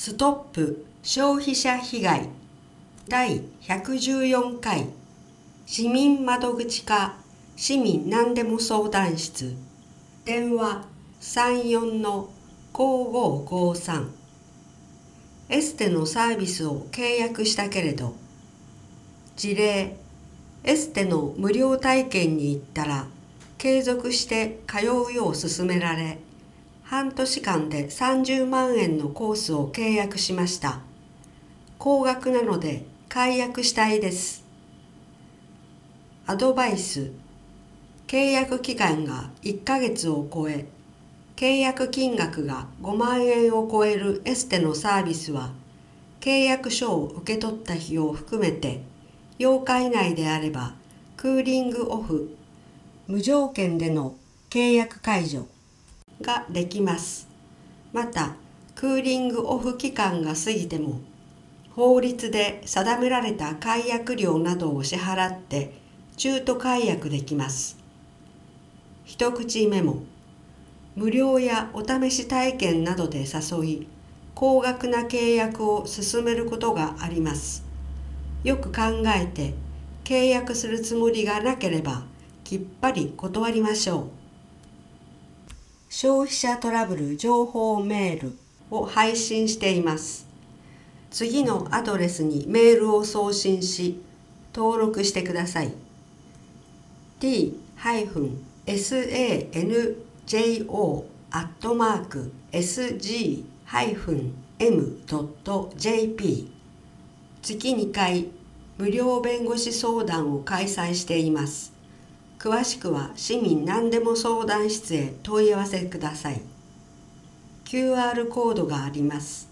ストップ消費者被害第114回市民窓口課市民何でも相談室電話 34-5553 エステのサービスを契約したけれど事例エステの無料体験に行ったら継続して通うよう勧められ半年間で30万円のコースを契約しました。高額なので解約したいです。アドバイス。契約期間が1ヶ月を超え、契約金額が5万円を超えるエステのサービスは、契約書を受け取った日を含めて、8日以内であれば、クーリングオフ、無条件での契約解除ができます。また、クーリングオフ期間が過ぎても、法律で定められた解約料などを支払って中途解約できます。一口メモ。無料やお試し体験などで誘い、高額な契約を進めることがあります。よく考えて、契約するつもりがなければ、きっぱり断りましょう。消費者トラブル情報メールを配信しています。次のアドレスにメールを送信し、登録してください。t-sanjo@sg-m.jp 月2回無料弁護士相談を開催しています。詳しくは市民何でも相談室へ問い合わせください。QR コードがあります。